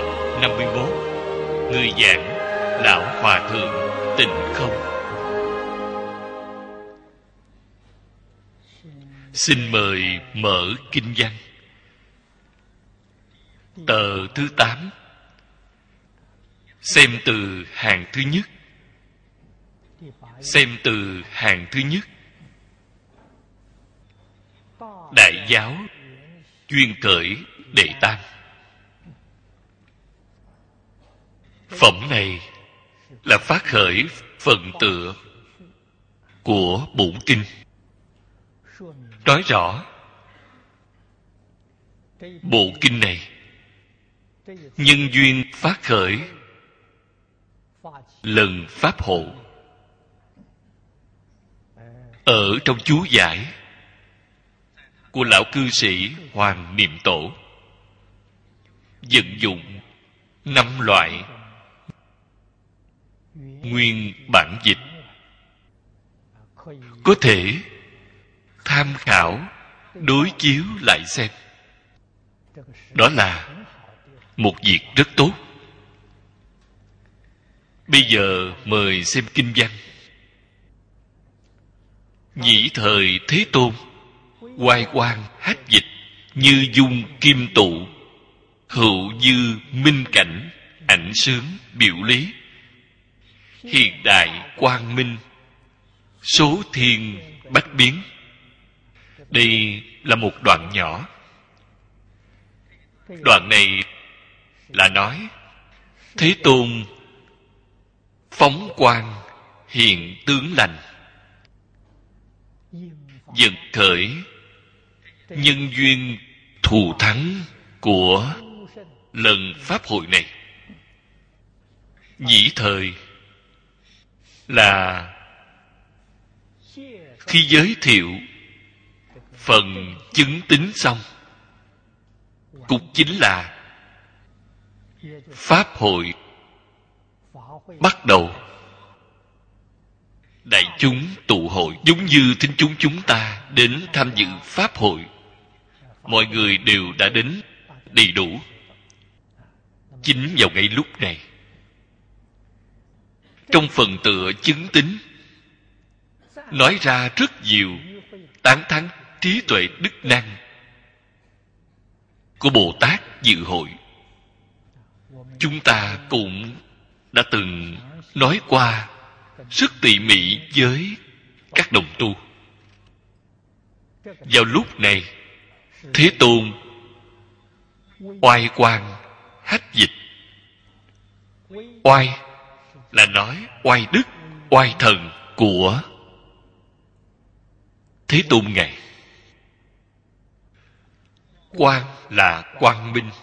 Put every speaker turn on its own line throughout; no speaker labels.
Tập 51. Người giảng Lão Hòa Thượng Tịnh Không. Xin mời mở kinh văn. Tờ thứ 8. Xem từ hàng thứ nhất. Xem từ hàng thứ nhất. Đại giáo duyên khởi đệ tam. Phẩm này là phát khởi phần tựa của bổn kinh, nói rõ bộ kinh này nhân duyên phát khởi lần pháp hộ. Ở trong chú giải của lão cư sĩ Hoàng Niệm Tổ vận dụng 5 loại nguyên bản dịch, có thể tham khảo đối chiếu lại xem. Đó là một việc rất tốt. Bây giờ mời xem kinh văn. Nhĩ thời Thế Tôn, oai quang hách dịch, như dung kim tụ, hữu dư minh cảnh, ảnh sướng biểu lý, hiện đại quang minh, số thiên bách biến. Đây là một đoạn nhỏ. Đoạn này là nói Thế Tôn phóng quang hiện tướng lành, dẫn khởi nhân duyên thù thắng của lần pháp hội này. Nhĩ thời là khi giới thiệu phần chứng tín xong, cũng chính là pháp hội bắt đầu. Đại chúng tụ hội, giống như thính chúng chúng ta đến tham dự pháp hội, mọi người đều đã đến đầy đủ. Chính vào ngay lúc này, trong phần tựa chứng tín nói ra rất nhiều tán thán trí tuệ đức năng của Bồ Tát dự hội. Chúng ta cũng đã từng nói qua rất tỉ mỉ với các đồng tu. Vào lúc này, Thế Tôn oai quang hách dịch. Oai là nói oai đức, oai thần của Thế Tôn Ngài. Quang là quang minh.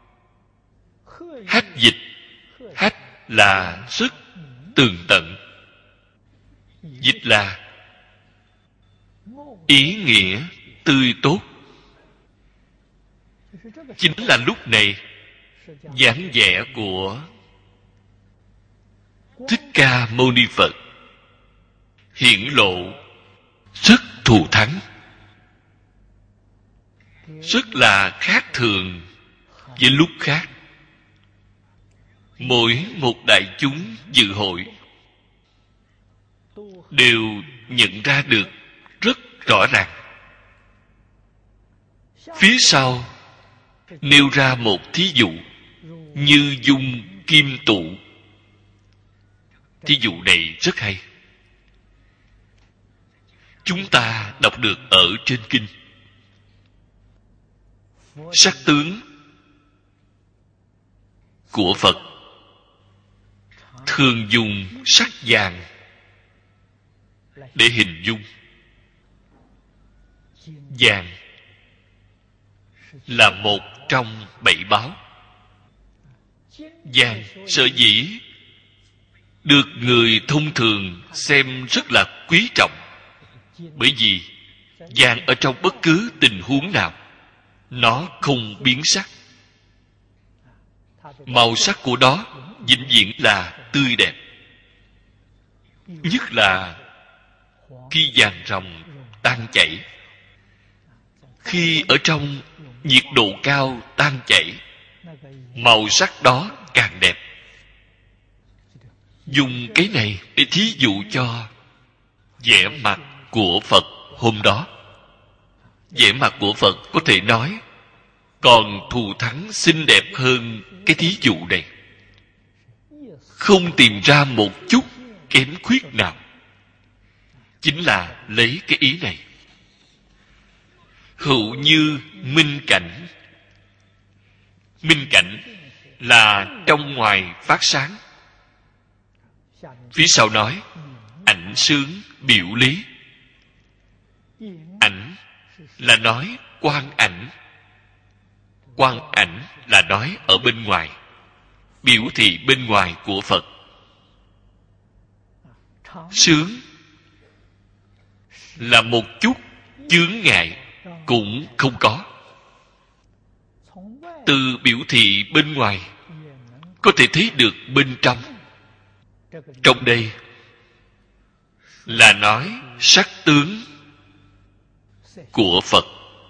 Hách dịch, hách là rất tường tận. Dịch là ý nghĩa tươi tốt. Chính là lúc này dáng vẻ của Thích Ca Mâu Ni Phật hiển lộ rất thù thắng, rất là khác thường với lúc khác. Mỗi một đại chúng dự hội đều nhận ra được rất rõ ràng. Phía sau nêu ra một thí dụ như dung kim tụ. Thí dụ này rất hay. Chúng ta đọc được ở trên kinh. Sắc tướng của Phật thường dùng sắc vàng để hình dung. Vàng là một trong 7 báo. Vàng sở dĩ được người thông thường xem rất là quý trọng, bởi vì vàng ở trong bất cứ tình huống nào nó không biến sắc. Màu sắc của nó vĩnh viễn là tươi đẹp. Nhất là khi vàng ròng tan chảy, khi ở trong nhiệt độ cao tan chảy, màu sắc đó càng đẹp. Dùng cái này để thí dụ cho vẻ mặt của Phật hôm đó. Vẻ mặt của Phật có thể nói còn thù thắng xinh đẹp hơn cái thí dụ này. Không tìm ra một chút kém khuyết nào. Chính là lấy cái ý này. Hữu như minh cảnh. Minh cảnh là trong ngoài phát sáng. Phía sau nói ảnh xướng biểu lý. Ảnh là nói quang ảnh. Quang ảnh là nói ở bên ngoài, biểu thị bên ngoài của Phật. Xướng là một chút chướng ngại cũng không có. Từ biểu thị bên ngoài có thể thấy được bên trong. Trong đây là nói sắc tướng của Phật.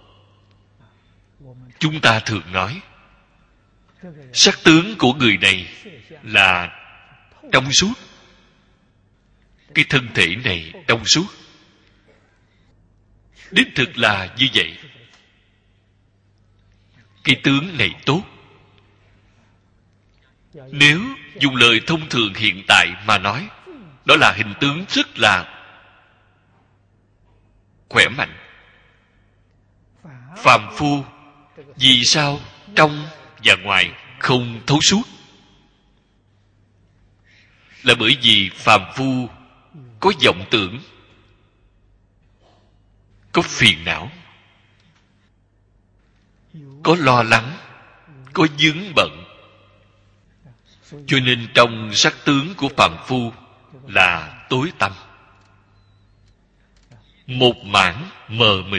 Chúng ta thường nói sắc tướng của người này là trong suốt. Cái thân thể này trong suốt. Đích thực là như vậy. Cái tướng này tốt. Nếu dùng lời thông thường hiện tại mà nói, đó là hình tướng rất là khỏe mạnh. Phàm phu vì sao trong và ngoài không thấu suốt? Là bởi vì phàm phu có vọng tưởng, có phiền não, có lo lắng, có vướng bận. Cho nên trong sắc tướng của phàm phu là tối tăm, một mảng mờ mịt.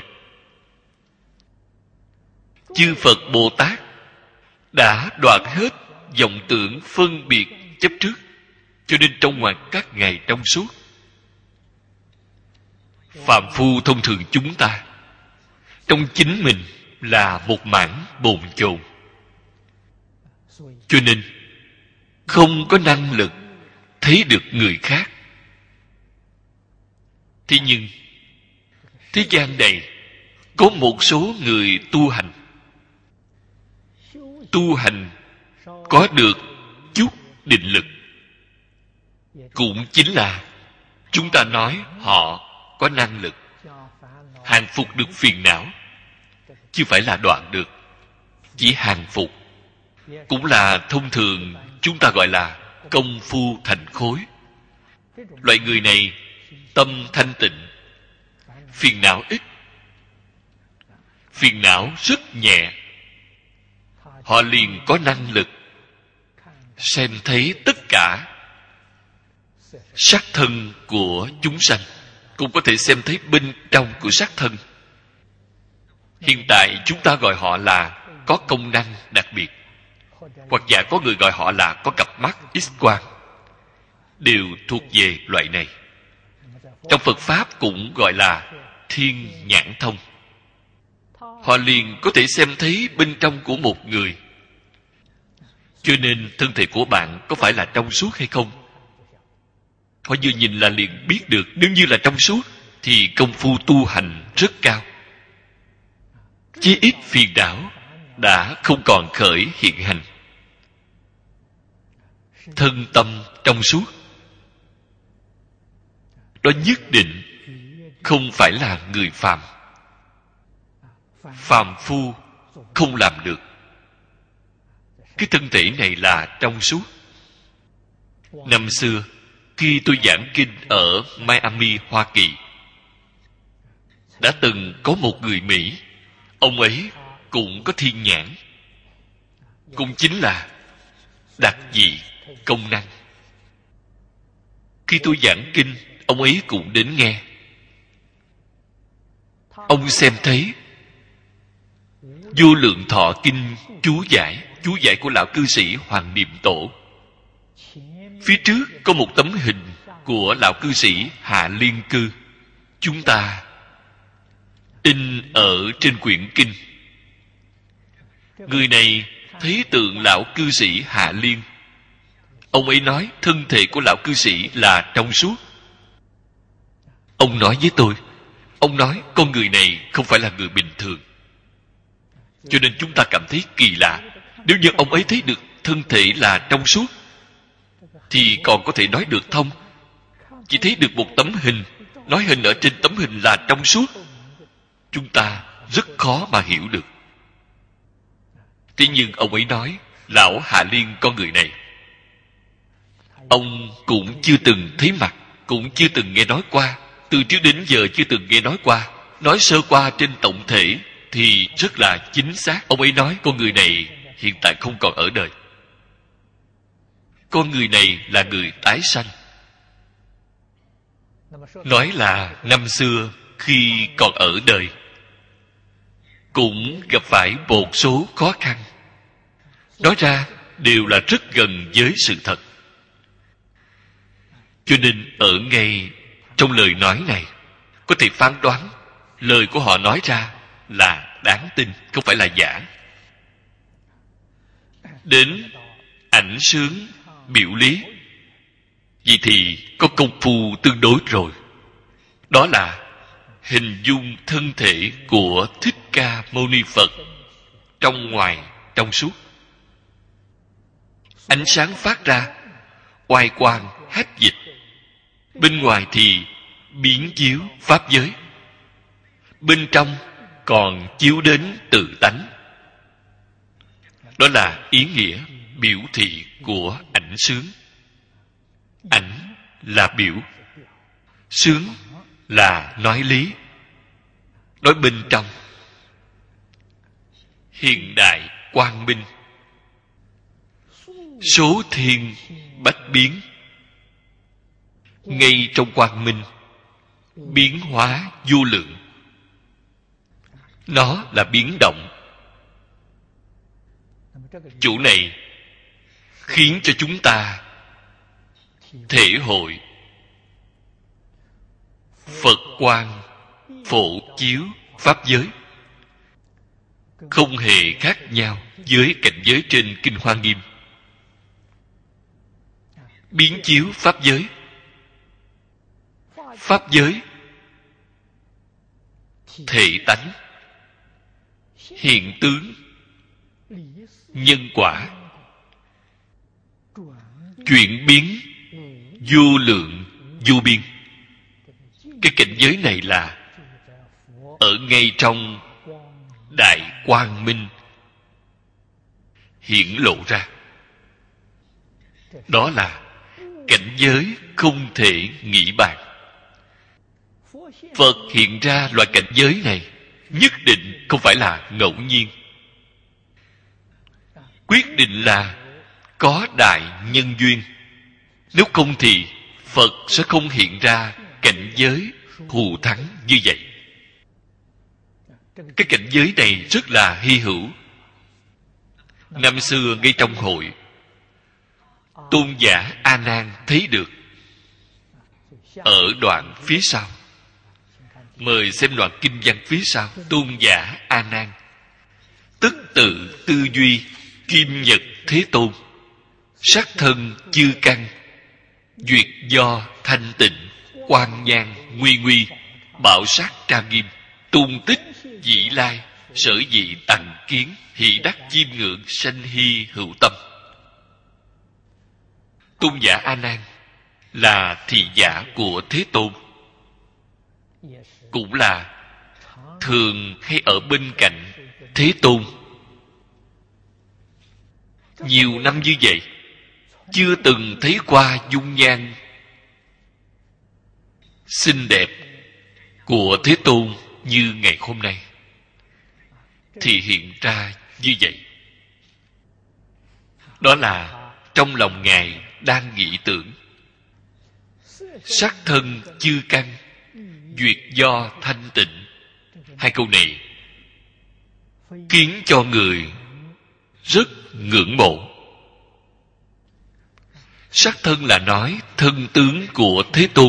Chư Phật Bồ Tát đã đoạn hết vọng tưởng phân biệt chấp trước, cho nên trong ngoài các ngày trong suốt. Phàm phu thông thường chúng ta trong chính mình là một mảng bồn chồn, cho nên không có năng lực thấy được người khác. Thế nhưng thế gian này có một số người tu hành có được chút định lực, cũng chính là chúng ta nói họ có năng lực hàng phục được phiền não, chứ phải là đoạn được. Chỉ hàng phục, cũng là thông thường chúng ta gọi là công phu thành khối. Loại người này tâm thanh tịnh, phiền não ít, phiền não rất nhẹ. Họ liền có năng lực xem thấy tất cả sắc thân của chúng sanh, cũng có thể xem thấy bên trong của sắc thân. Hiện tại chúng ta gọi họ là có công năng đặc biệt, hoặc giả có người gọi họ là có cặp mắt X-quang, đều thuộc về loại này. Trong Phật Pháp cũng gọi là thiên nhãn thông. Họ liền có thể xem thấy bên trong của một người. Cho nên thân thể của bạn có phải là trong suốt hay không, họ vừa nhìn là liền biết được. Nếu như là trong suốt thì công phu tu hành rất cao, chí ít phiền não đã không còn khởi hiện hành. Thân tâm trong suốt, đó nhất định không phải là người phàm. Phàm phu không làm được. Cái thân thể này là trong suốt. Năm xưa khi tôi giảng kinh ở Miami, Hoa Kỳ, đã từng có một người Mỹ. Ông ấy cũng có thiên nhãn, cũng chính là đặc dị công năng. Khi tôi giảng kinh, ông ấy cũng đến nghe. Ông xem thấy Vô Lượng Thọ Kinh chú giải của lão cư sĩ Hoàng Niệm Tổ. Phía trước có một tấm hình của lão cư sĩ Hạ Liên Cư. Chúng ta in ở trên quyển kinh. Người này thấy tượng lão cư sĩ Hạ Liên. Ông ấy nói thân thể của lão cư sĩ là trong suốt. Ông nói với tôi, ông nói con người này không phải là người bình thường. Cho nên chúng ta cảm thấy kỳ lạ. Nếu như ông ấy thấy được thân thể là trong suốt thì còn có thể nói được thông. Chỉ thấy được một tấm hình, nói hình ở trên tấm hình là trong suốt, chúng ta rất khó mà hiểu được. Thế nhưng ông ấy nói lão Hạ Liên con người này, ông cũng chưa từng thấy mặt, cũng chưa từng nghe nói qua, từ trước đến giờ chưa từng nghe nói qua. Nói sơ qua trên tổng thể thì rất là chính xác. Ông ấy nói con người này hiện tại không còn ở đời. Con người này là người tái sanh. Nói là năm xưa khi còn ở đời cũng gặp phải một số khó khăn. Nói ra đều là rất gần với sự thật. Cho nên ở ngay trong lời nói này có thể phán đoán lời của họ nói ra là đáng tin, không phải là giả. Đến ảnh sướng biểu lý, vậy thì có công phu tương đối rồi. Đó là hình dung thân thể của Thích Ca Mâu Ni Phật trong ngoài trong suốt. Ánh sáng phát ra, oai quang hách dịch. Bên ngoài thì biến chiếu pháp giới, bên trong còn chiếu đến tự tánh. Đó là ý nghĩa biểu thị của ảnh sướng. Ảnh là biểu, sướng là nói lý, nói bên trong. Hiện đại quang minh, số thiên bách biến. Ngay trong quang minh, biến hóa vô lượng. Nó là biến động. Chỗ này khiến cho chúng ta thể hội Phật quang phổ chiếu pháp giới, không hề khác nhau với cảnh giới trên Kinh Hoa Nghiêm. Biến chiếu pháp giới, pháp giới thể tánh, hiện tướng, nhân quả, chuyển biến vô lượng vô biên. Cái cảnh giới này là ở ngay trong đại quang minh hiển lộ ra. Đó là cảnh giới không thể nghĩ bàn. Phật hiện ra loại cảnh giới này nhất định không phải là ngẫu nhiên. Quyết định là có đại nhân duyên. Nếu không thì Phật sẽ không hiện ra cảnh giới hù thắng như vậy. Cái cảnh giới này rất là hy hữu. Năm xưa ngay trong hội, tôn giả A Nan thấy được. Ở đoạn phía sau, mời xem đoạn kinh văn phía sau. Tôn giả A Nan tức tự tư duy kim nhật thế tôn, sắc thân chư căn, duyệt do thanh tịnh, quang nhang nguy nguy, bảo sát trang nghiêm, tung tích vị lai, sở dị tằng kiến, hỷ đắc chiêm ngưỡng, sanh hy hữu tâm. Tôn giả A Nan là thị giả của Thế Tôn, cũng là thường hay ở bên cạnh Thế Tôn. Nhiều năm như vậy chưa từng thấy qua dung nhan xinh đẹp của Thế Tôn như ngày hôm nay thì hiện ra như vậy. Đó là trong lòng Ngài đang nghĩ tưởng. Sắc thân chư căn, duyệt do thanh tịnh. Hai câu này khiến cho người rất ngưỡng mộ. Sắc thân là nói thân tướng của Thế Tôn.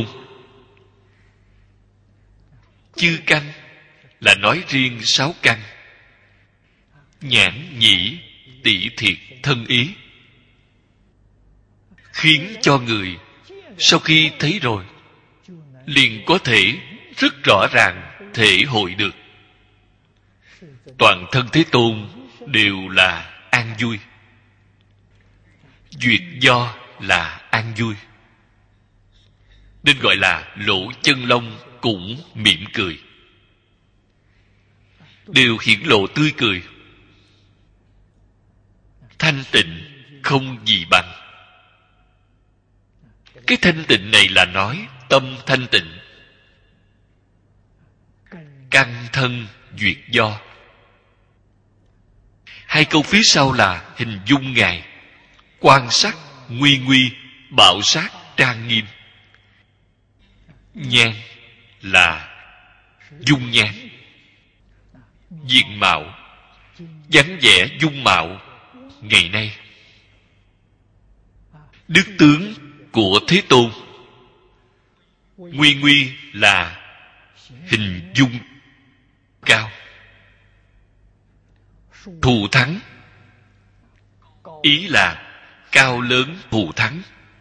Chư căn là nói riêng sáu căn: nhãn nhĩ tỉ thiệt thân ý, khiến cho người sau khi thấy rồi liền có thể rất rõ ràng thể hội được toàn thân Thế Tôn đều là an vui. Duyệt do là an vui, nên gọi là lỗ chân lông cũng mỉm cười, đều hiển lộ tươi cười. Thanh tịnh không gì bằng. Cái thanh tịnh này là nói tâm thanh tịnh, căn thân duyệt do. Hai câu phía sau là hình dung Ngài quan sát nguy nguy, bảo sát trang nghiêm. Nhan là dung nhan, diện mạo, dáng vẻ dung mạo ngày nay. Đức tướng của Thế Tôn. Nguy nguy là hình dung cao. Thù thắng, ý là cao lớn thù thắng.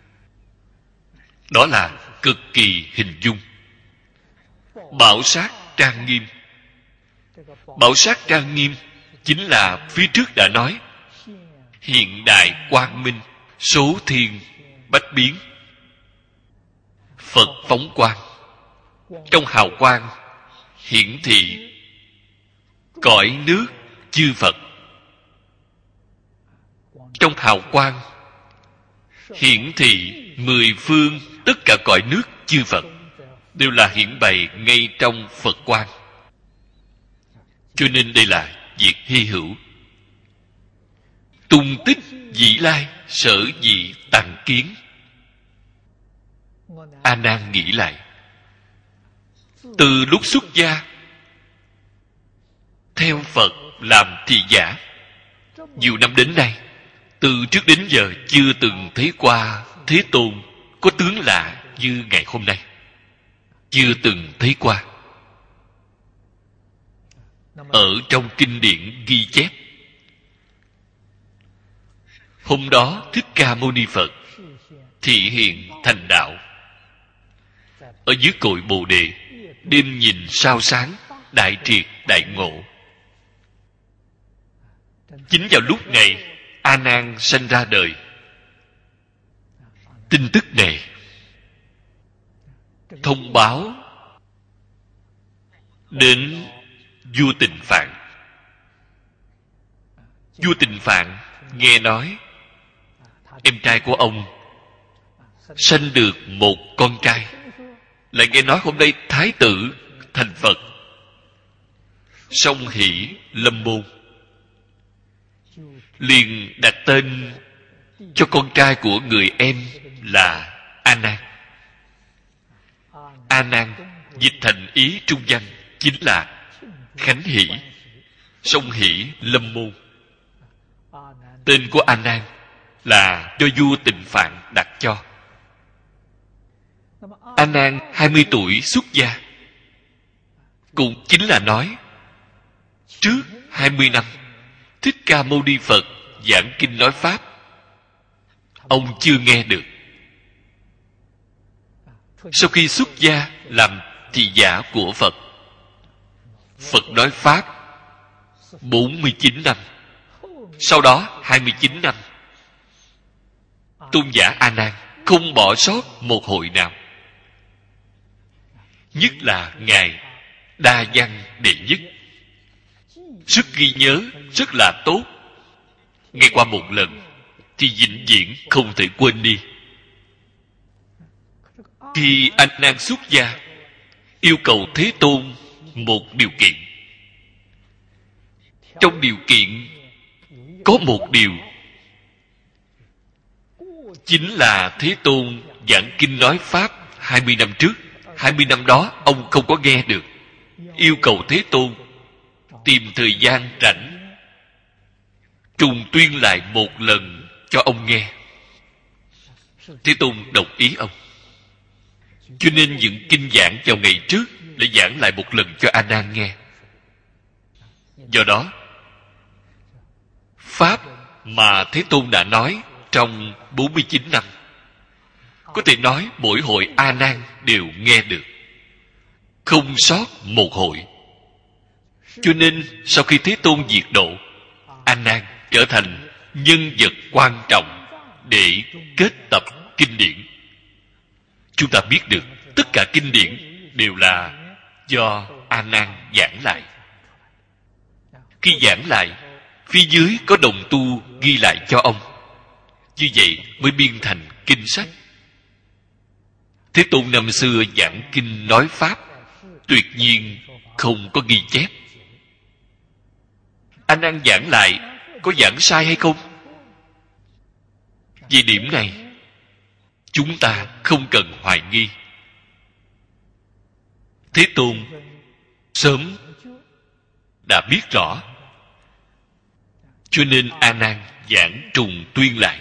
Đó là cực kỳ hình dung. Bảo sát trang nghiêm. Bảo sát trang nghiêm chính là phía trước đã nói hiện đại quang minh, số thiên bách biến. Phật phóng quang, trong hào quang hiển thị cõi nước chư Phật. Trong hào quang hiển thị mười phương tất cả cõi nước chư Phật đều là hiển bày ngay trong Phật quang. Cho nên đây là việc hy hữu. Tung tích dĩ lai, sở dị tằng kiến. A Nan nghĩ lại, từ lúc xuất gia theo Phật làm thị giả nhiều năm đến nay, từ trước đến giờ chưa từng thấy qua Thế Tôn có tướng lạ như ngày hôm nay. Chưa từng thấy qua. Ở trong kinh điển ghi chép, hôm đó Thích Ca Mâu Ni Phật thị hiện thành đạo ở dưới cội Bồ Đề, đêm nhìn sao sáng, đại triệt đại ngộ. Chính vào lúc này A Nan sanh ra đời. Tin tức này thông báo đến vua Tịnh Phạn. Vua Tịnh Phạn nghe nói em trai của ông sanh được một con trai, lại nghe nói hôm nay Thái tử thành Phật, song hỷ lâm môn, liền đặt tên cho con trai của người em là A Nan. A Nan dịch thành ý trung văn chính là khánh hỷ, song hỷ lâm môn. Tên của A Nan là do vua Tịnh Phạn đặt cho. A Nan 20 tuổi xuất gia, cũng chính là nói trước 20 năm Thích Ca Mâu Ni Phật giảng kinh nói pháp, ông chưa nghe được. Sau khi xuất gia làm thị giả của Phật, Phật nói pháp 49 năm, sau đó 29 năm, tôn giả A Nan không bỏ sót một hội nào. Nhất là ngài đa văn đệ nhất, sức ghi nhớ rất là tốt. Nghe qua một lần thì vĩnh viễn không thể quên đi. Khi A Nan xuất gia, yêu cầu Thế Tôn một điều kiện. Trong điều kiện có một điều, chính là Thế Tôn giảng kinh nói pháp 20 năm trước. 20 năm đó ông không có nghe được. Yêu cầu Thế Tôn tìm thời gian rảnh trùng tuyên lại một lần cho ông nghe. Thế Tôn đồng ý ông. Cho nên những kinh giảng vào ngày trước để giảng lại một lần cho A Nan nghe. Do đó pháp mà Thế Tôn đã nói trong 49 năm. Có thể nói mỗi hội A Nan đều nghe được, không sót một hội. Cho nên sau khi Thế Tôn diệt độ, A Nan trở thành nhân vật quan trọng để kết tập kinh điển. Chúng ta biết được tất cả kinh điển đều là do A Nan giảng lại. Khi giảng lại, phía dưới có đồng tu ghi lại cho ông. Như vậy mới biên thành kinh sách. Thế Tôn năm xưa giảng kinh nói pháp, tuyệt nhiên không có ghi chép. A Nan giảng lại có giảng sai hay không? Về điểm này, chúng ta không cần hoài nghi. Thế Tôn sớm đã biết rõ, cho nên A Nan giảng trùng tuyên lại.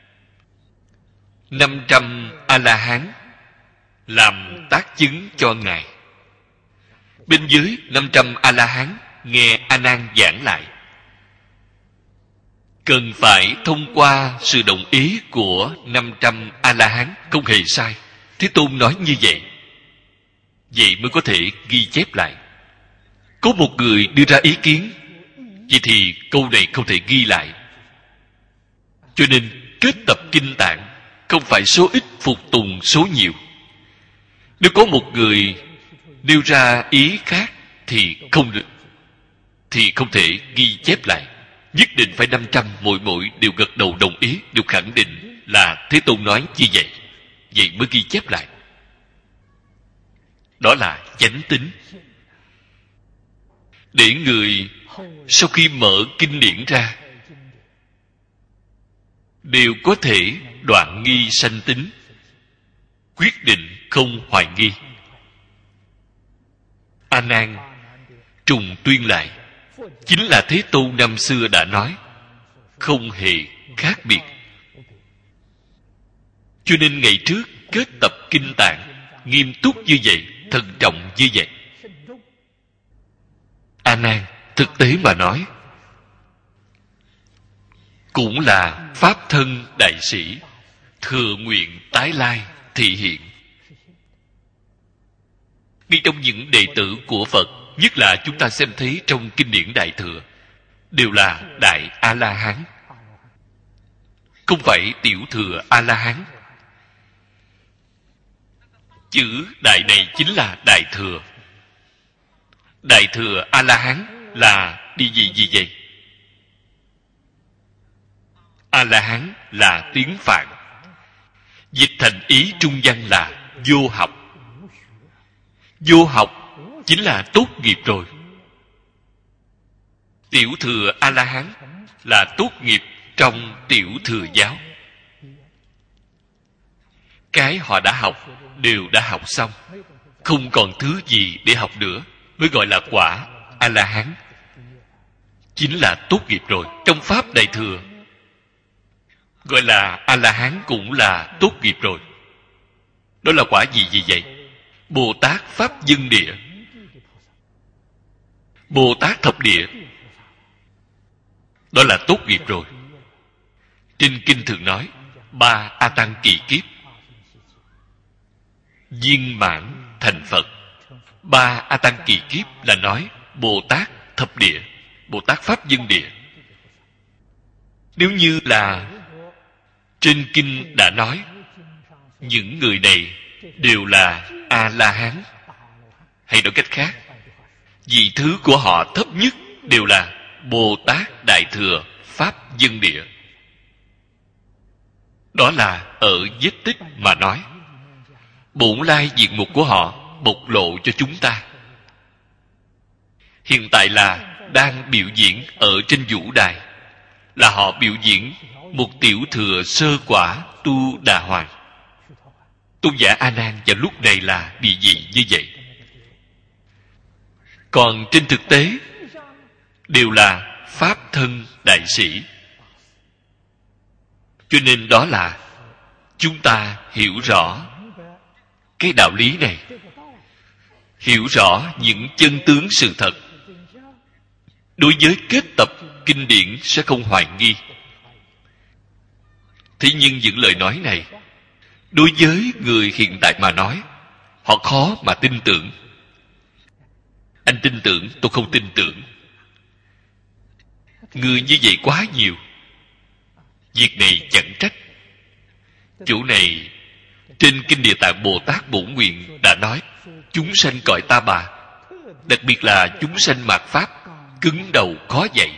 500 A-la-hán làm tác chứng cho Ngài. Bên dưới 500 A-la-hán nghe A Nan giảng lại, cần phải thông qua sự đồng ý của 500 A-la-hán, không hề sai. Thế Tôn nói như vậy, vậy mới có thể ghi chép lại. Có một người đưa ra ý kiến, vậy thì câu này không thể ghi lại. Cho nên kết tập kinh tạng không phải số ít phục tùng số nhiều. Nếu có một người nêu ra ý khác thì không được, thì không thể ghi chép lại. Nhất định phải 500 mỗi đều gật đầu đồng ý, đều khẳng định là Thế Tôn nói như vậy, vậy mới ghi chép lại. Đó là chánh tín. Để người sau khi mở kinh điển ra đều có thể đoạn nghi sanh tín, quyết định không hoài nghi. A Nan trùng tuyên lại chính là Thế Tôn năm xưa đã nói, không hề khác biệt. Cho nên ngày trước kết tập kinh tạng nghiêm túc như vậy, thận trọng như vậy. A Nan thực tế mà nói cũng là pháp thân đại sĩ, thừa nguyện tái lai thị hiện. Ngay trong những đệ tử của Phật, nhất là chúng ta xem thấy trong kinh điển Đại Thừa, đều là Đại A-la-hán, không phải tiểu thừa A-la-hán. Chữ Đại này chính là Đại Thừa. Đại Thừa A-la-hán là đi gì vậy? A-la-hán là tiếng Phạn, dịch thành ý trung văn là vô học. Vô học chính là tốt nghiệp rồi. Tiểu thừa A-la-hán là tốt nghiệp trong tiểu thừa giáo. Cái họ đã học đều đã học xong, không còn thứ gì để học nữa, mới gọi là quả A-la-hán, chính là tốt nghiệp rồi. Trong pháp Đại Thừa gọi là A-la-hán cũng là tốt nghiệp rồi. Đó là quả gì vậy? Bồ Tát Pháp Dân Địa, Bồ Tát Thập Địa, đó là tốt nghiệp rồi. Trên kinh thường nói 3 A Tăng kỳ kiếp viên mãn thành Phật. 3 A Tăng kỳ kiếp là nói Bồ Tát Thập Địa, Bồ Tát Pháp Dân Địa. Nếu như là trên kinh đã nói những người này đều là A-la-hán, hay nói cách khác, vị thứ của họ thấp nhất đều là Bồ Tát Đại Thừa Pháp Dân Địa. Đó là ở vết tích mà nói. Bổn lai diện mục của họ bộc lộ cho chúng ta. Hiện tại là đang biểu diễn ở trên vũ đài, là họ biểu diễn một tiểu thừa sơ quả Tu Đà Hoàng. Tôn giả A Nan vào lúc này là địa vị như vậy. Còn trên thực tế đều là pháp thân đại sĩ. Cho nên đó là chúng ta hiểu rõ cái đạo lý này, hiểu rõ những chân tướng sự thật, đối với kết tập kinh điển sẽ không hoài nghi. Thế nhưng những lời nói này đối với người hiện tại mà nói, họ khó mà tin tưởng. Anh tin tưởng, tôi không tin tưởng. Người như vậy quá nhiều. Việc này chẳng trách. Chỗ này trên Kinh Địa Tạng Bồ Tát Bổn Nguyện đã nói, chúng sanh cõi ta bà, đặc biệt là chúng sanh mạt Pháp, cứng đầu khó dạy.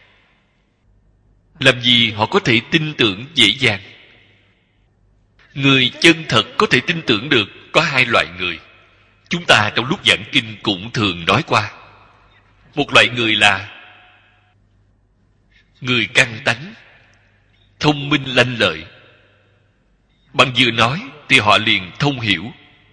Làm gì họ có thể tin tưởng dễ dàng? Người chân thật có thể tin tưởng được có hai loại người. Chúng ta trong lúc giảng kinh cũng thường nói qua. Một loại người là người căn tánh, thông minh lanh lợi. Bạn vừa nói thì họ liền thông hiểu.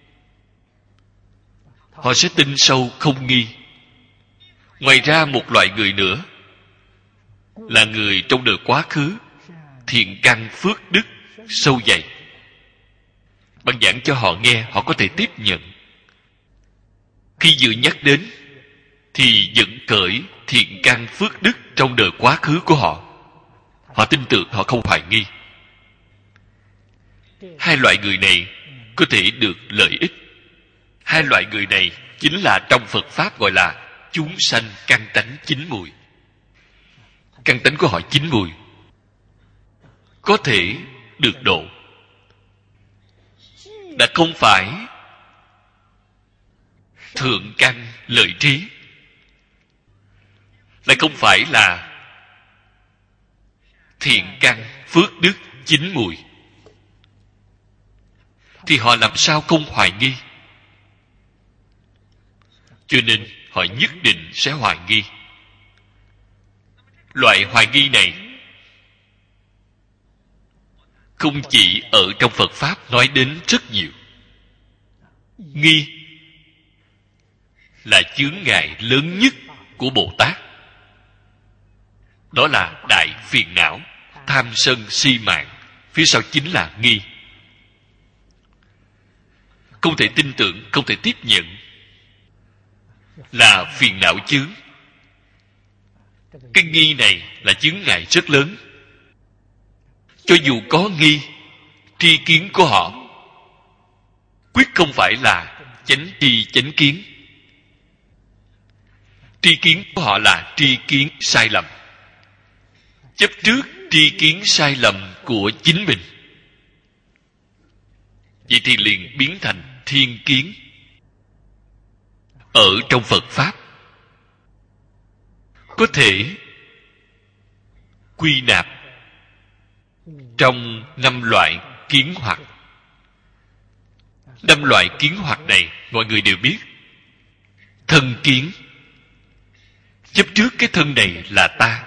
Họ sẽ tin sâu không nghi. Ngoài ra một loại người nữa là người trong đời quá khứ thiện căn phước đức sâu dày. Bạn giảng cho họ nghe, họ có thể tiếp nhận. Khi vừa nhắc đến thì vẫn cởi thiện căn phước đức trong đời quá khứ của họ. Họ tin tưởng, họ không hoài nghi. Hai loại người này có thể được lợi ích. Hai loại người này chính là trong Phật Pháp gọi là chúng sanh căn tánh chín mùi. Căn tánh của họ chín mùi, có thể được độ. Đã không phải thượng căn lợi trí, lại không phải là thiện căn phước đức chín mùi, thì họ làm sao không hoài nghi? Cho nên họ nhất định sẽ hoài nghi. Loại hoài nghi này không chỉ ở trong Phật Pháp nói đến rất nhiều. Nghi là chướng ngại lớn nhất của Bồ Tát. Đó là đại phiền não, tham sân si mạng. Phía sau chính là nghi. Không thể tin tưởng, không thể tiếp nhận, là phiền não chướng. Cái nghi này là chướng ngại rất lớn. Cho dù có nghi, tri kiến của họ quyết không phải là chánh tri chánh kiến. Tri kiến của họ là tri kiến sai lầm, chấp trước tri kiến sai lầm của chính mình. Vậy thì liền biến thành thiên kiến. Ở trong Phật Pháp có thể quy nạp trong 5 loại kiến hoặc. 5 loại kiến hoặc này mọi người đều biết. Thân kiến, chấp trước cái thân này là ta.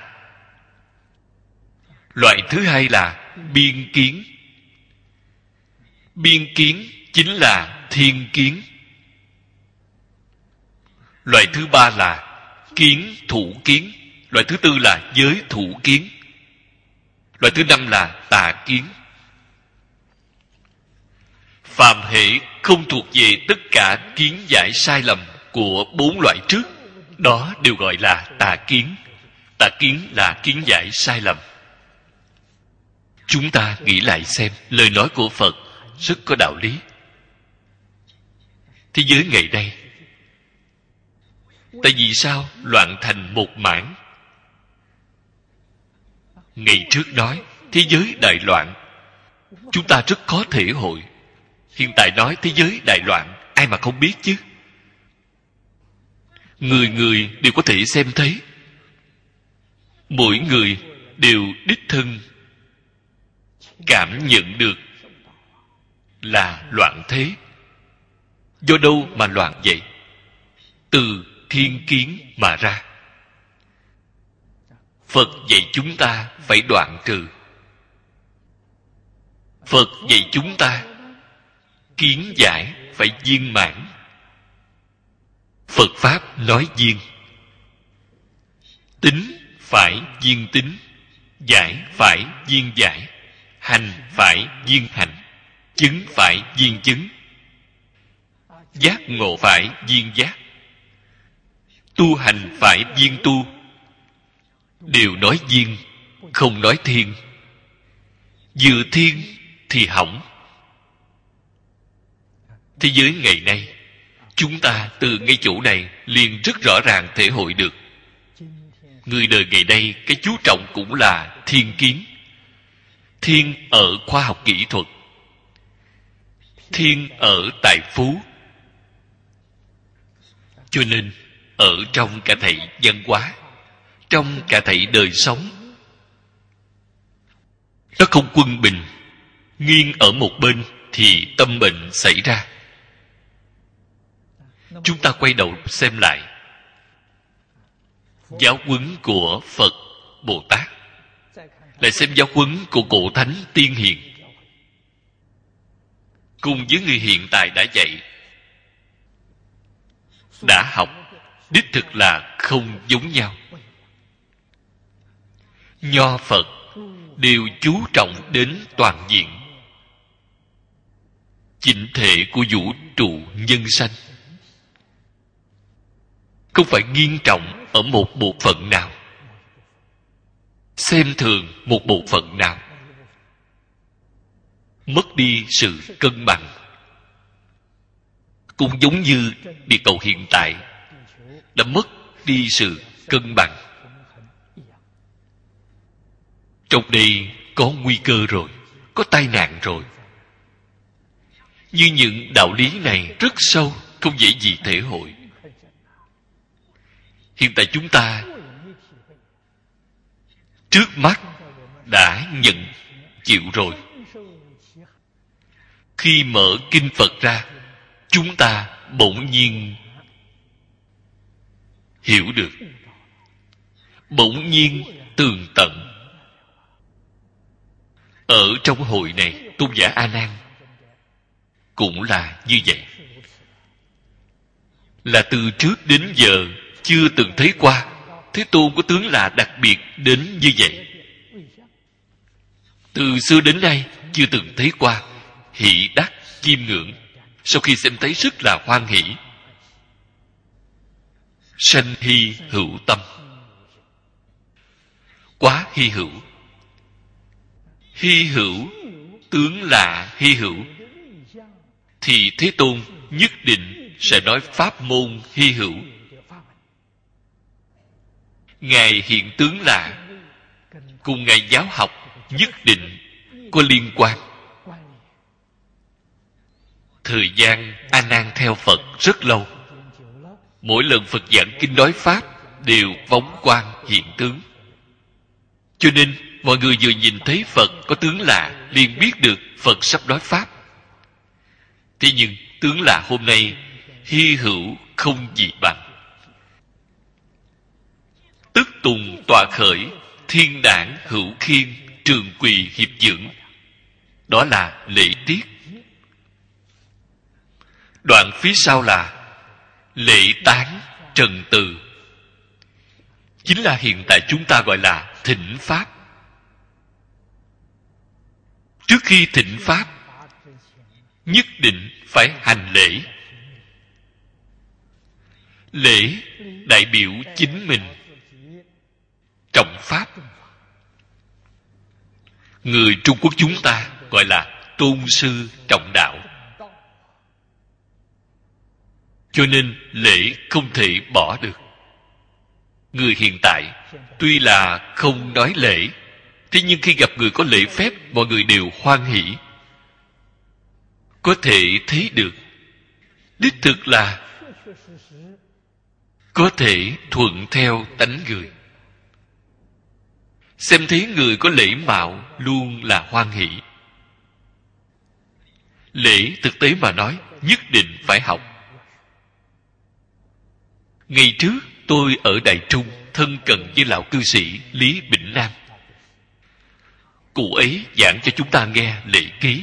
Loại thứ hai là biên kiến. Biên kiến chính là thiên kiến. Loại thứ ba là kiến thủ kiến. Loại thứ tư là giới thủ kiến. Loại thứ năm là tà kiến. Phàm hệ không thuộc về tất cả kiến giải sai lầm của 4 loại trước, đó đều gọi là tà kiến. Tà kiến là kiến giải sai lầm. Chúng ta nghĩ lại xem, lời nói của Phật rất có đạo lý. Thế giới ngày nay, tại vì sao loạn thành một mảng? Ngày trước nói thế giới đại loạn, chúng ta rất khó thể hội. Hiện tại nói thế giới đại loạn, ai mà không biết chứ? Người người đều có thể xem thấy. Mỗi người đều đích thân cảm nhận được là loạn thế. Do đâu mà loạn vậy? Từ thiên kiến mà ra. Phật dạy chúng ta phải đoạn trừ. Phật dạy chúng ta kiến giải phải viên mãn. Phật Pháp nói viên. Tính phải viên tính, giải phải viên giải, hành phải viên hành, chứng phải viên chứng, giác ngộ phải viên giác, tu hành phải viên tu. Đều nói viên, không nói thiên. Vừa thiên thì hỏng. Thế giới ngày nay, chúng ta từ ngay chỗ này liền rất rõ ràng thể hội được. Người đời ngày nay cái chú trọng cũng là thiên kiến. Thiên ở khoa học kỹ thuật, thiên ở tài phú. Cho nên ở trong cả thảy văn hóa, trong cả thảy đời sống, nó không quân bình. Nghiêng ở một bên thì tâm bệnh xảy ra. Chúng ta quay đầu xem lại giáo huấn của Phật, Bồ Tát, lại xem giáo huấn của cổ thánh tiên hiền, cùng với người hiện tại đã dạy, đã học, đích thực là không giống nhau. Nho Phật đều chú trọng đến toàn diện, chỉnh thể của vũ trụ nhân sanh, không phải nghiêm trọng ở một bộ phận nào, xem thường một bộ phận nào, mất đi sự cân bằng. Cũng giống như địa cầu hiện tại đã mất đi sự cân bằng. Trong đây có nguy cơ rồi, có tai nạn rồi. Nhưng những đạo lý này rất sâu, không dễ gì thể hội. Hiện tại chúng ta trước mắt đã nhận chịu rồi. Khi mở kinh Phật ra, chúng ta bỗng nhiên hiểu được, bỗng nhiên tường tận. Ở trong hội này, tôn giả A Nan cũng là như vậy, là từ trước đến giờ chưa từng thấy qua. Thế Tôn có tướng là đặc biệt đến như vậy. Từ xưa đến nay chưa từng thấy qua. Hỷ đắc chiêm ngưỡng, sau khi xem thấy rất là hoan hỷ. Sanh hy hữu tâm, quá hy hữu. Hy hữu, tướng là hy hữu, thì Thế Tôn nhất định sẽ nói pháp môn hy hữu. Ngài hiện tướng là cùng Ngài giáo học nhất định có liên quan. Thời gian A Nan theo Phật rất lâu. Mỗi lần Phật giảng kinh nói pháp đều phóng quang hiện tướng. Cho nên mọi người vừa nhìn thấy Phật có tướng lạ liền biết được Phật sắp nói pháp. Thế nhưng tướng lạ hôm nay hy hữu không gì bằng. Tức tùng tọa khởi, thiên đảng hữu khiên, trường quỳ hiệp dưỡng. Đó là lễ tiết. Đoạn phía sau là lễ tán trần từ, chính là hiện tại chúng ta gọi là thỉnh pháp. Trước khi thỉnh pháp, nhất định phải hành lễ. Lễ đại biểu chính mình, trọng pháp. Người Trung Quốc chúng ta gọi là tôn sư trọng đạo. Cho nên lễ không thể bỏ được. Người hiện tại tuy là không nói lễ, thế nhưng khi gặp người có lễ phép, mọi người đều hoan hỷ. Có thể thấy được, đích thực là có thể thuận theo tánh người. Xem thấy người có lễ mạo luôn là hoan hỷ. Lễ thực tế mà nói, nhất định phải học. Ngày trước tôi ở Đại Trung thân cận với lão cư sĩ Lý Bỉnh Nam. Cụ ấy giảng cho chúng ta nghe lễ ký.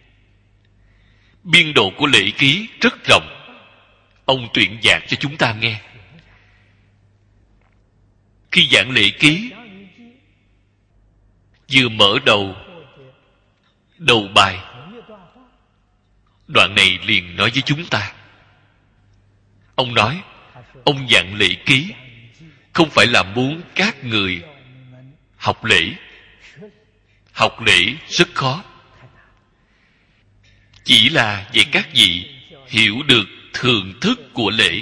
Biên độ của lễ ký rất rộng. Ông tuyên giảng cho chúng ta nghe. Khi giảng lễ ký, vừa mở đầu bài, đoạn này liền nói với chúng ta. Ông nói, ông giảng lễ ký không phải là muốn các người học lễ. học lễ rất khó. Chỉ là vậy các vị hiểu được thường thức của lễ,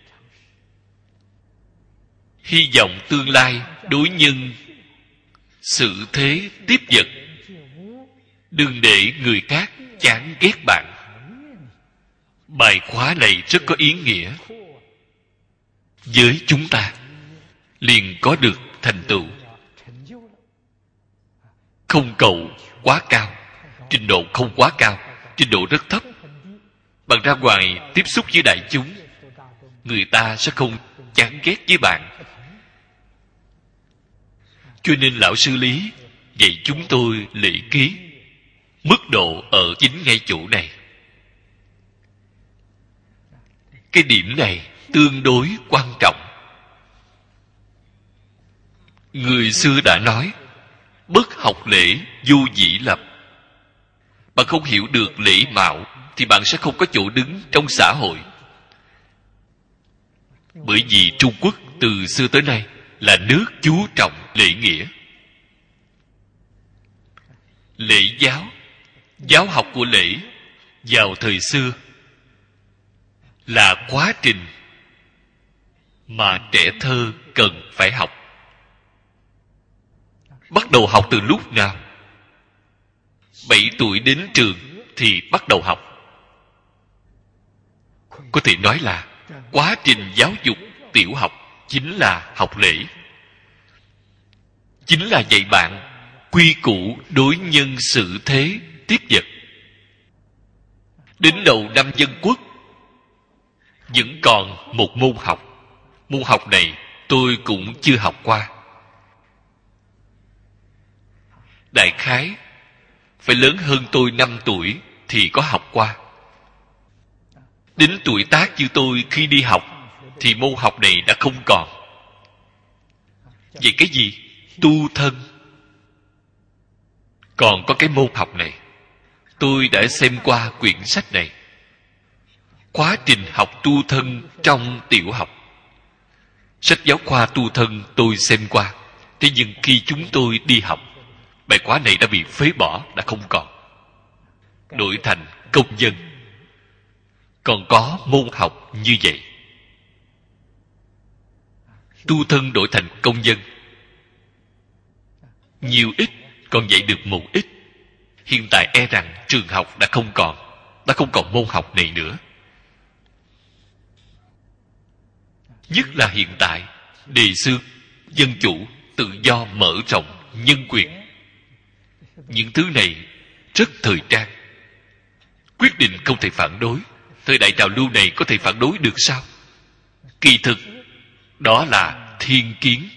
hy vọng tương lai đối nhân xử thế tiếp vật, đừng để người khác chán ghét bạn. Bài khóa này rất có ý nghĩa. Với chúng ta liền có được thành tựu. Không cầu quá cao, trình độ không quá cao, trình độ rất thấp. Bạn ra ngoài tiếp xúc với đại chúng, người ta sẽ không chán ghét với bạn. Cho nên lão sư Lý dạy chúng tôi lễ ký, mức độ ở chính ngay chỗ này. Cái điểm này tương đối quan trọng. Người xưa đã nói, bất học lễ vô dĩ lập. Bạn không hiểu được lễ mạo thì bạn sẽ không có chỗ đứng trong xã hội. Bởi vì Trung Quốc từ xưa tới nay là nước chú trọng lễ nghĩa. Lễ giáo, giáo học của lễ vào thời xưa là quá trình mà trẻ thơ cần phải học. Bắt đầu học từ lúc nào? 7 tuổi đến trường thì bắt đầu học. Có thể nói là quá trình giáo dục tiểu học chính là học lễ. Chính là dạy bạn quy củ đối nhân xử thế tiếp vật. Đến đầu năm Dân Quốc vẫn còn một môn học. Môn học này tôi cũng chưa học qua. Đại khái phải lớn hơn tôi 5 tuổi thì có học qua. Đến tuổi tác như tôi khi đi học thì môn học này đã không còn. Vậy cái gì? Tu thân. Còn có cái môn học này. Tôi đã xem qua quyển sách này. Quá trình học tu thân trong tiểu học. Sách giáo khoa tu thân tôi xem qua. Thế nhưng khi chúng tôi đi học, bài khóa này đã bị phế bỏ, đã không còn. Đổi thành công dân. Còn có môn học như vậy. Tu thân đổi thành công dân. Nhiều ít còn dạy được một ít. Hiện tại e rằng trường học đã không còn môn học này nữa. Nhất là hiện tại, đề xướng dân chủ, tự do mở rộng, nhân quyền. Những thứ này rất thời trang. Quyết định không thể phản đối. Thời đại trào lưu này có thể phản đối được sao? Kỳ thực, đó là thiên kiến.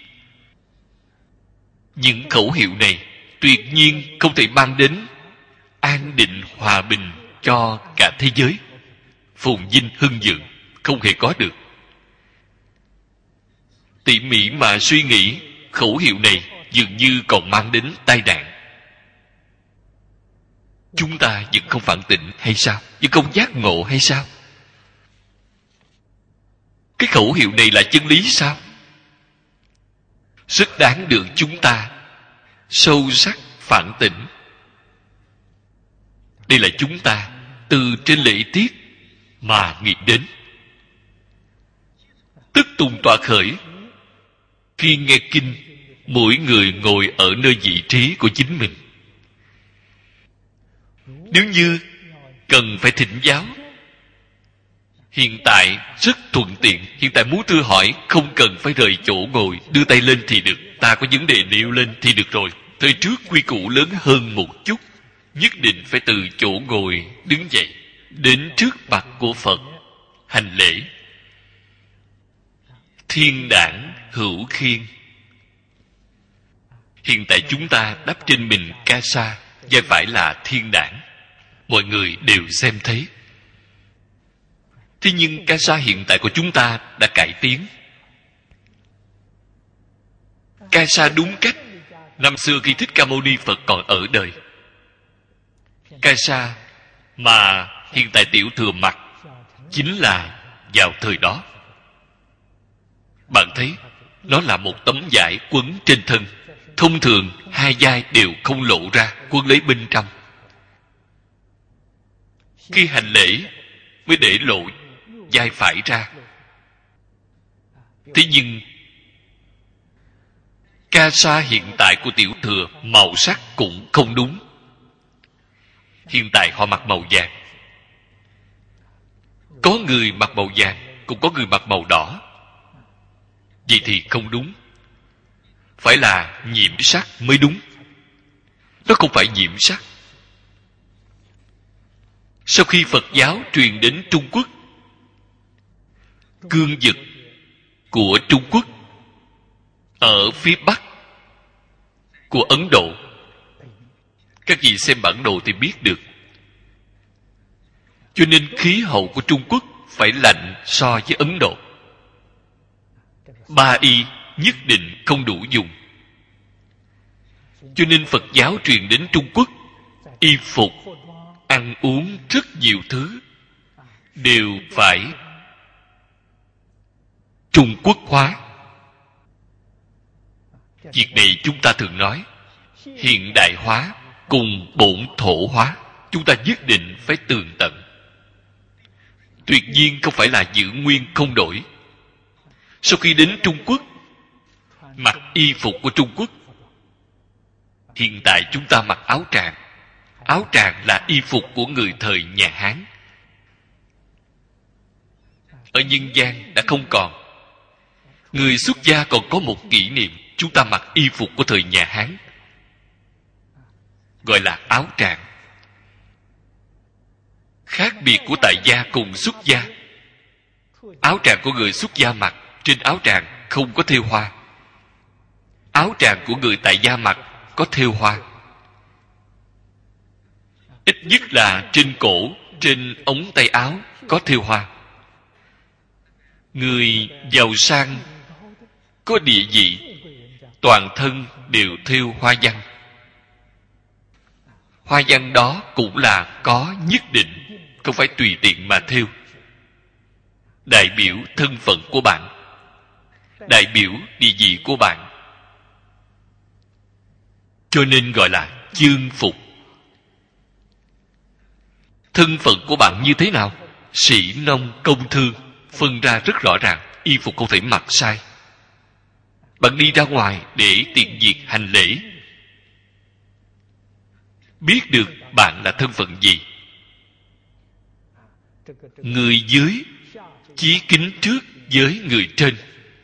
Những khẩu hiệu này tuyệt nhiên không thể mang đến an định hòa bình cho cả thế giới. Phồn vinh hưng vượng không hề có được. Tỉ mỉ mà suy nghĩ, khẩu hiệu này dường như còn mang đến tai nạn. Chúng ta vẫn không phản tỉnh hay sao? Vẫn không giác ngộ hay sao? Cái khẩu hiệu này là chân lý sao? Rất đáng được chúng ta sâu sắc phản tỉnh. Đây là chúng ta từ trên lễ tiết mà nghĩ đến. Tức tùng tọa khởi. Khi nghe kinh, mỗi người ngồi ở nơi vị trí của chính mình. Nếu như cần phải thỉnh giáo, hiện tại rất thuận tiện. Hiện tại muốn thưa hỏi, không cần phải rời chỗ ngồi, đưa tay lên thì được. Ta có vấn đề nêu lên thì được rồi. Thời trước quy củ lớn hơn một chút, nhất định phải từ chỗ ngồi đứng dậy, đến trước mặt của Phật hành lễ. Thiên đảng hữu khiên. Hiện tại chúng ta đắp trên mình ca sa, vai phải là thiên đảng. Mọi người đều xem thấy. Thế nhưng ca sa hiện tại của chúng ta đã cải tiến. Ca sa đúng cách. Năm xưa khi Thích Ca Mâu Ni Phật còn ở đời, ca sa mà hiện tại tiểu thừa mặc chính là vào thời đó. Bạn thấy nó là một tấm vải quấn trên thân, thông thường hai vai đều không lộ ra, quấn lấy bên trong. Khi hành lễ mới để lộ vai phải ra. Thế nhưng ca sa hiện tại của tiểu thừa màu sắc cũng không đúng. Hiện tại họ mặc màu vàng. Có người mặc màu vàng, cũng có người mặc màu đỏ. Vậy thì không đúng. Phải là nhiễm sắc mới đúng. Nó không phải nhiễm sắc. Sau khi Phật giáo truyền đến Trung Quốc, cương vực của Trung Quốc ở phía bắc của Ấn Độ, các vị xem bản đồ thì biết được. Cho nên khí hậu của Trung Quốc phải lạnh so với Ấn Độ. Ba y nhất định không đủ dùng. Cho nên Phật giáo truyền đến Trung Quốc, y phục, ăn uống, rất nhiều thứ đều phải Trung Quốc hóa. Việc này chúng ta thường nói hiện đại hóa cùng bổn thổ hóa. Chúng ta nhất định phải tường tận. Tuyệt nhiên không phải là giữ nguyên không đổi. Sau khi đến Trung Quốc, mặc y phục của Trung Quốc. Hiện tại chúng ta mặc áo tràng. Áo tràng là y phục của người thời nhà Hán. Ở nhân gian đã không còn. Người xuất gia còn có một kỷ niệm. Chúng ta mặc y phục của thời nhà Hán, gọi là áo tràng. Khác biệt của tại gia cùng xuất gia. Áo tràng của người xuất gia mặc, trên áo tràng không có thêu hoa. Áo tràng của người tại gia mặc có thêu hoa. Ít nhất là trên cổ, trên ống tay áo có thêu hoa. Người giàu sang có địa vị, toàn thân đều thêu hoa văn. Hoa văn đó cũng là có nhất định, không phải tùy tiện mà thêu. Đại biểu thân phận của bạn, đại biểu địa vị của bạn. Cho nên gọi là chương phục. Thân phận của bạn như thế nào? Sĩ nông công thương phân ra rất rõ ràng. Y phục không thể mặc sai. Bạn đi ra ngoài để tiện việc hành lễ, biết được bạn là thân phận gì. Người dưới chí kính trước với người trên.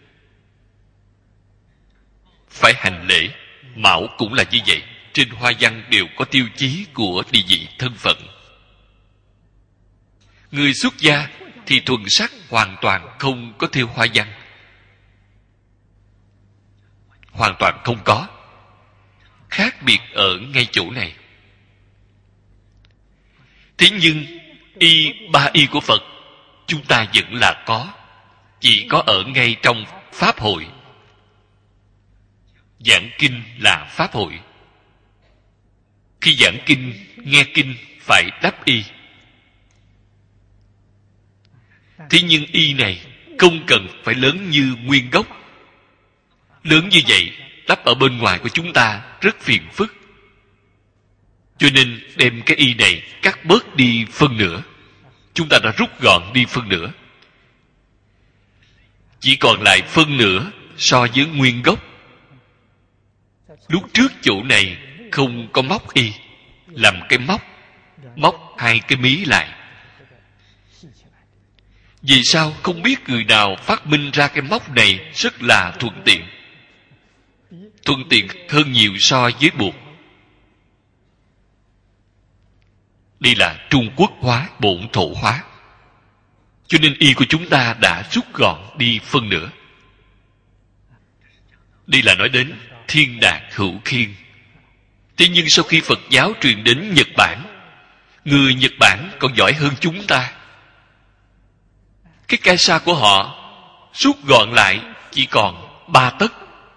Phải hành lễ. Mão cũng là như vậy. Trên hoa văn đều có tiêu chí của địa vị thân phận. Người xuất gia thì thuần sắc hoàn toàn không có thêu hoa văn. Hoàn toàn không có. Khác biệt ở ngay chỗ này. Thế nhưng ba y của Phật chúng ta vẫn là có. Chỉ có ở ngay trong Pháp hội. Giảng kinh là Pháp hội. Khi giảng kinh, nghe kinh phải đắp y. Thế nhưng y này không cần phải lớn như nguyên gốc. Lớn như vậy đắp ở bên ngoài của chúng ta rất phiền phức. Cho nên đem cái y này cắt bớt đi phân nửa. Chúng ta đã rút gọn đi phân nửa. Chỉ còn lại phân nửa so với nguyên gốc. Lúc trước chỗ này không có móc y, làm cái móc hai cái mí lại. Vì sao không biết người nào phát minh ra cái móc này rất là thuận tiện. Thuận tiện hơn nhiều so với buộc. Đây là Trung Quốc hóa, bổn thổ hóa. Cho nên y của chúng ta đã rút gọn đi phân nửa. Đây là nói đến thiên đạt hữu khiên. Thế nhưng sau khi Phật giáo truyền đến Nhật Bản, người Nhật Bản còn giỏi hơn chúng ta. Cái cây sa của họ rút gọn lại chỉ còn 3 tấc.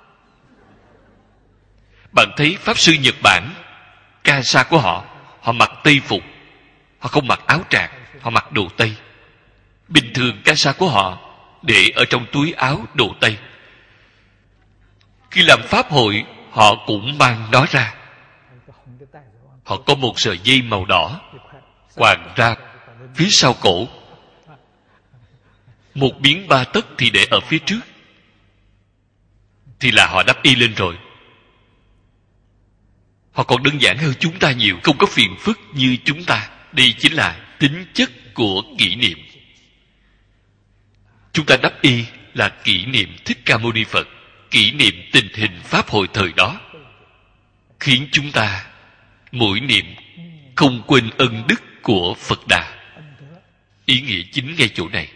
Bạn thấy Pháp sư Nhật Bản, ca sa của họ mặc tây phục. Họ không mặc áo tràng, họ mặc đồ tây. Bình thường ca sa của họ để ở trong túi áo đồ tây. Khi làm pháp hội, họ cũng mang nó ra. Họ có một sợi dây màu đỏ quàng ra phía sau cổ, một miếng 3 tấc thì để ở phía trước, thì là họ đắp y lên rồi. Họ còn đơn giản hơn chúng ta nhiều, không có phiền phức như chúng ta. Đây chính là tính chất của kỷ niệm. Chúng ta đắp y là kỷ niệm Thích Ca Mâu Ni Phật, kỷ niệm tình hình pháp hội thời đó, khiến chúng ta mỗi niệm không quên ân đức của Phật Đà. Ý nghĩa chính ngay chỗ này.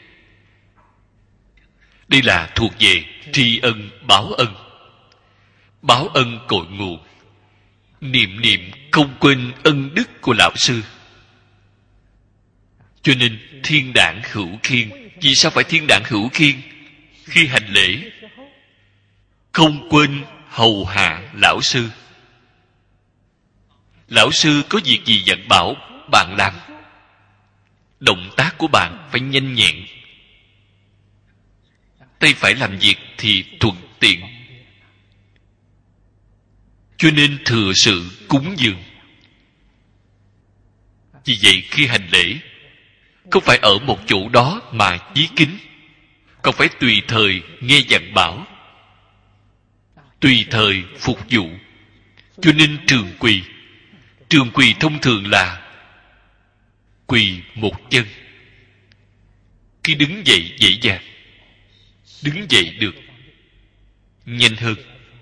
Đây là thuộc về tri ân báo ân. Báo ân cội nguồn, niệm niệm không quên ân đức của lão sư. Cho nên thiên đản hữu khiên. Vì sao phải thiên đản hữu khiên? Khi hành lễ không quên hầu hạ lão sư. Lão sư có việc gì dặn bảo bạn làm, động tác của bạn phải nhanh nhẹn, tay phải làm việc thì thuận tiện. Cho nên thừa sự cúng dường. Vì vậy khi hành lễ không phải ở một chỗ đó mà chí kính, còn phải tùy thời nghe dặn bảo, tùy thời phục vụ. Cho nên trường quỳ thông thường là quỳ một chân. Khi đứng dậy dễ dàng, đứng dậy được nhanh hơn.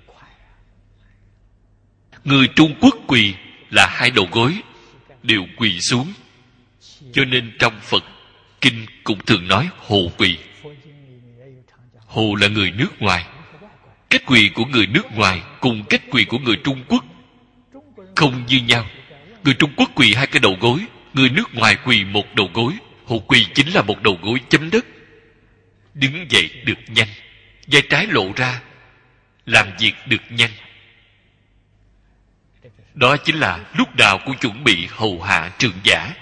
Người Trung Quốc quỳ là 2 đầu gối đều quỳ xuống. Cho nên trong Phật kinh cũng thường nói hồ quỳ. Hồ là người nước ngoài. Cách quỳ của người nước ngoài cùng cách quỳ của người Trung Quốc không như nhau. Người Trung Quốc quỳ 2 cái đầu gối, người nước ngoài quỳ 1 đầu gối. Hồ quỳ chính là 1 đầu gối chấm đất. Đứng dậy được nhanh, vai trái lộ ra, làm việc được nhanh. Đó chính là lúc nào cũng chuẩn bị hầu hạ trưởng giả,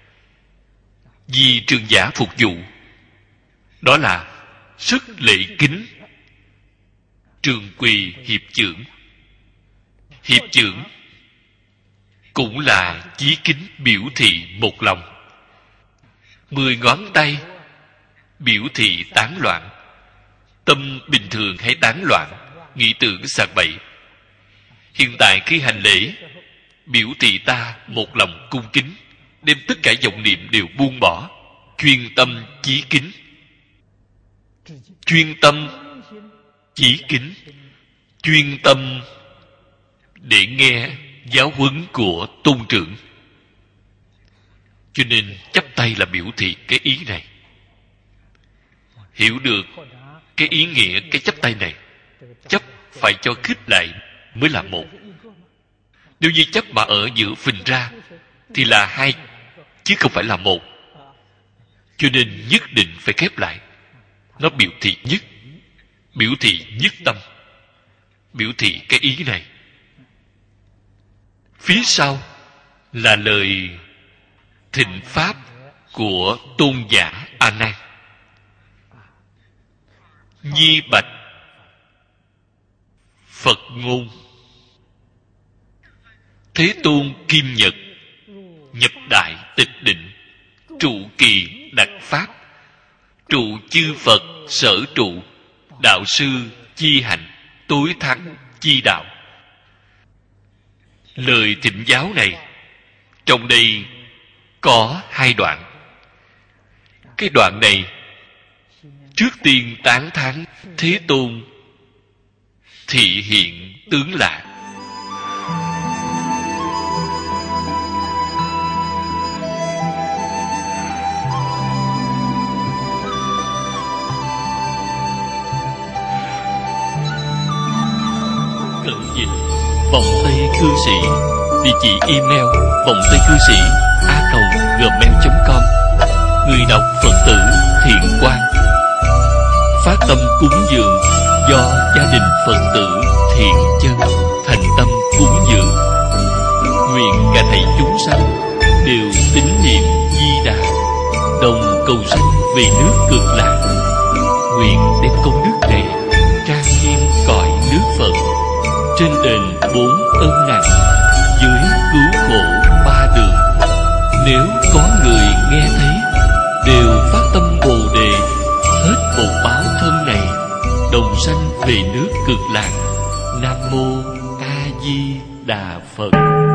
vì trưởng giả phục vụ. Đó là rất lễ kính. Trường quỳ hiệp chưởng. Hiệp chưởng cũng là chí kính biểu thị một lòng. 10 ngón tay biểu thị tán loạn. Tâm bình thường hay tán loạn, nghĩ tưởng sạc bậy. Hiện tại khi hành lễ, biểu thị ta một lòng cung kính, đem tất cả vọng niệm đều buông bỏ, chuyên tâm chí kính. Chuyên tâm chí kính, chuyên tâm để nghe giáo huấn của tôn trưởng. Cho nên chắp tay là biểu thị cái ý này. Hiểu được cái ý nghĩa cái chắp tay này, chấp phải cho khít lại mới là một. Nếu như chấp mà ở giữa phình ra thì là 2, chứ không phải là 1. Cho nên nhất định phải khép lại. Nó biểu thị nhất, biểu thị nhất tâm, biểu thị cái ý này. Phía sau là lời thịnh pháp của tôn giả A Nan. Nhi bạch Phật ngôn: Thế Tôn Kim Nhật nhập đại tịch định, trụ kỳ đặc pháp, trụ chư Phật sở trụ, đạo sư chi hạnh, tối thắng chi đạo. Lời thỉnh giáo này trong đây có 2 đoạn. Cái đoạn này trước tiên tán thán Thế Tôn thị hiện tướng lạ. Cẩn dịch Vọng Tây Cư Sĩ. Địa chỉ email vongtaycư sĩ@gmail.com. Người đọc Phật tử Thiện Quang. Phát tâm cúng dường do gia đình Phật tử Thiện Chân thành tâm cúng dường. Nguyện cả thảy chúng sanh đều tín niệm Di Đà, đồng cầu sanh về nước Cực Lạc. Nguyện đem công đức này trang nghiêm cõi nước Phật, trên đền 4 ân nặng, dưới cứu khổ 3 đường. Nếu có người nghe thấy, đều phát tâm Bồ Đề, hết một báo thân này, đồng sanh về nước Cực Lạc. Nam mô A Di Đà Phật.